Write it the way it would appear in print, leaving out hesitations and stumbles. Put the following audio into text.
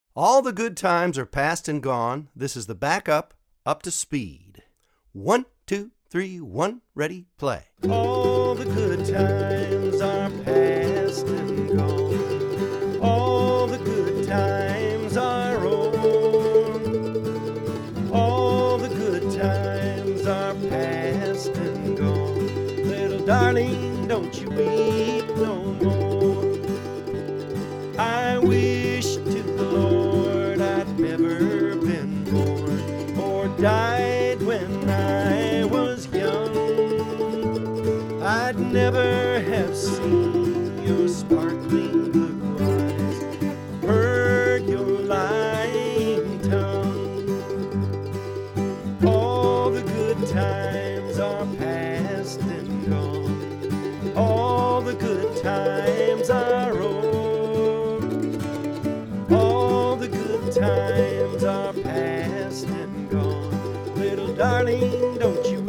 All the good times are past and gone. This is the backup, up to speed. 1, 2, 3, 1, ready, play. All the good times are past and gone. All the good times are on. All the good times are past and gone. Little darling, don't you weep no more. I wish to the Lord I'd never been born or died when I was young. I'd never have seen your sparkling blue eyes, heard your lying tongue. All the good times are past and gone. All the good times are over. All the good times are past and gone. Little darling, don't you